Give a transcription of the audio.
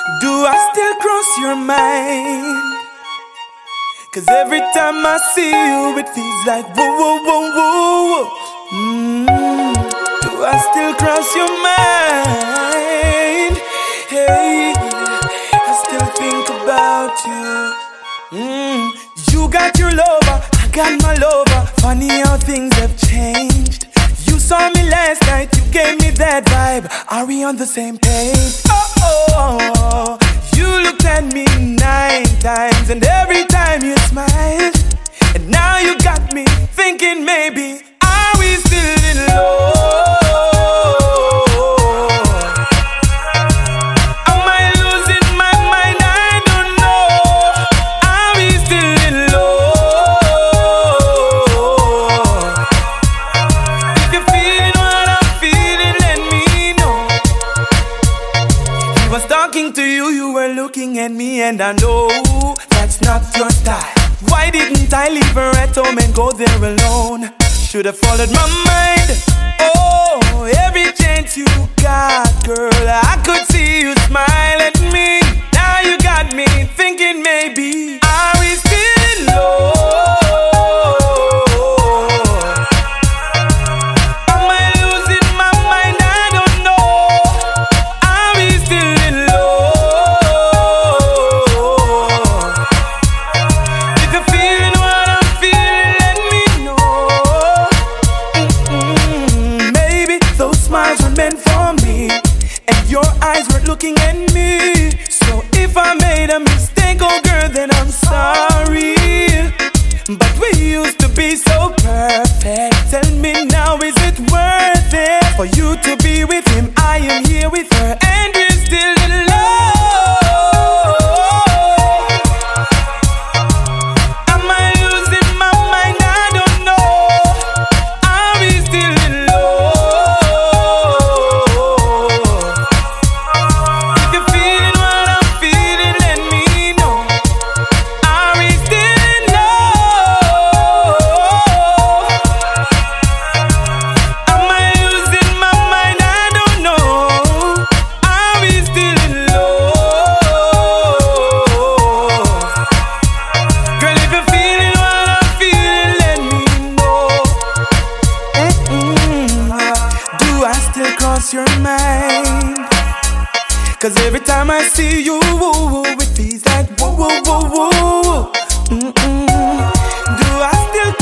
Do I still cross your mind? 'Cause every time I see you, it feels like whoa, whoa, whoa, whoa. Do I still cross your mind? Hey, I still think about you. You got your lover, I got my lover. Funny how things have changed. You saw me last night, you gave me that vibe. Are we on the same page? Oh, you looked at me 9 times, and every time you smiled. And now you got me thinking maybe, are we still in love? Am I losing my mind? I don't know. Are we still in love? If you're feeling what I'm feeling, let me know. He was talking to you, you were looking at me, and I know that's not your style. Why didn't I leave her at home and go there alone? Should've followed my mind. Oh, every chance you got, girl, I could see you smile at me. Now you got me thinking maybe, are we still in love? Am I losing my mind? I don't know. Are we still in love? If you're feeling what I'm feeling, let me know. Maybe those smiles were meant for me, and your eyes were looking at me. So if I made a mistake, oh girl, then I'm sorry. But we used to be so perfect. Tell me now, is it worth it for you to be with him? I am here with her, and we're still in love. Am I losing my mind? I don't know. Are we still in love? If you're feeling what I'm feeling, let me know. Are we still in love? Am I losing my mind? I don't know. Are we still in love? Girl, if you're feeling what I'm feeling, let me know. Do I still cross your mind? 'Cause every time I see you, it feels like whoa, whoa, whoa, whoa. Do I still